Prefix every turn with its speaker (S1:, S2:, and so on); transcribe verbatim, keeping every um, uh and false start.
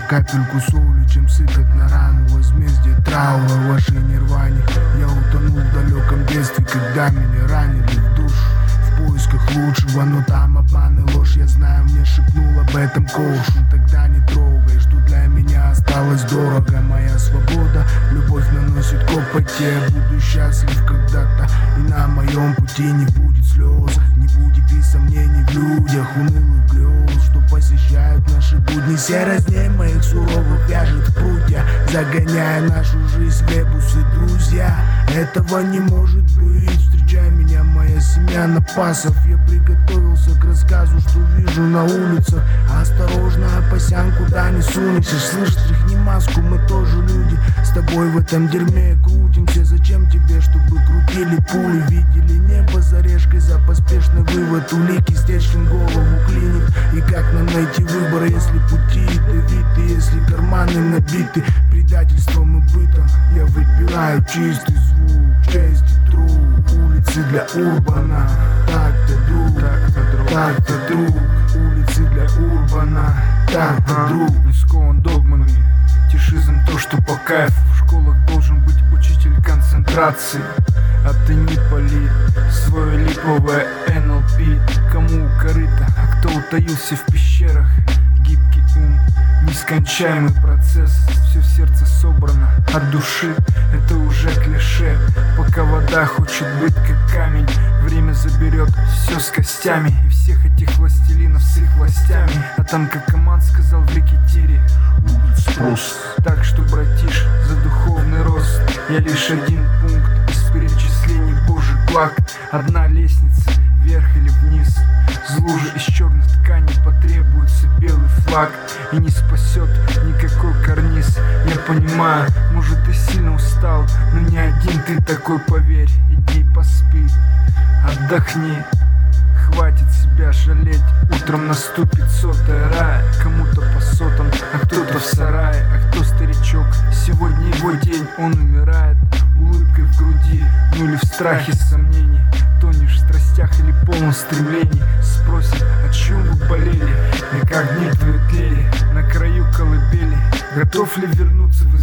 S1: капельку соли, чем сыпят на рану возмездие траура в вашей нирване. Я утонул в далеком детстве, когда меня ранили в душу, в поисках лучшего, но там обман и ложь. Я знаю, мне шепнул об этом коуч, но тогда не трогай, что для меня осталось дорого. Моя свобода, любовь наносит копоть, я буду счастлив когда-то, и на моем пути не будет слез, не будет и сомнений в людях, унылых грез, что посещают наши будни. Серость дней моих суровых вяжет в прутья, загоняя нашу жизнь в эбусы, друзья. Этого не может быть. Встречай меня, моя семья на Пасов. Я приготовился к рассказу, что вижу на улицах. Осторожно, опасян, куда не сунешься. Слышь, тряхни маску, мы тоже люди. С тобой в этом дерьме крутимся. Зачем тебе, чтобы крутили пули? Видели небо за решкой, за поспешный вывод. Улики стечь в голову клинит. И как нам найти выбор, если пути ядовиты, если карманы набиты предательством и бытом? Я выбираю чистый звук, честь и труд. Улицы для урбана, так-то друг, так-то друг, так-то друг. Улицы для урбана, так-то друг.
S2: Не скован догмами, тишизм то, что по кайфу. В школах должен быть учитель концентрации, а ты не пали свое липовое эн эл пи. Кому корыто, а кто утаился в пещерах? Гибкий ум, нескончаемый процесс. Все в сердце собрано от души, это уже клише. Пока вода хочет быть как камень, время заберет все с костями. И всех этих властелинов с их властями. А там, как Аман сказал в рекетире, будет спрос. Так что, братиш, за духовный рост я лишь один пункт из перечислений Божьих благ. Одна лестница, вверх или вниз. С лужи из черных тканей потребуется белый флаг, и не спасет никакой карниз. Я понимаю, может, ты сильно устал, но не один ты такой, поверь. Иди поспи, отдохни, хватит себя жалеть. Утром наступит сотая рая, кому-то по сотам, а кто-то в сарае. А кто старичок, сегодня его день, он умирает улыбкой в груди, ну или в страхе сомнений. Тонешь в страстях или полном стремлений. Спросит, о чем вы болели, и как дни твои тлели на краю колыбели. Готов ли вернуться в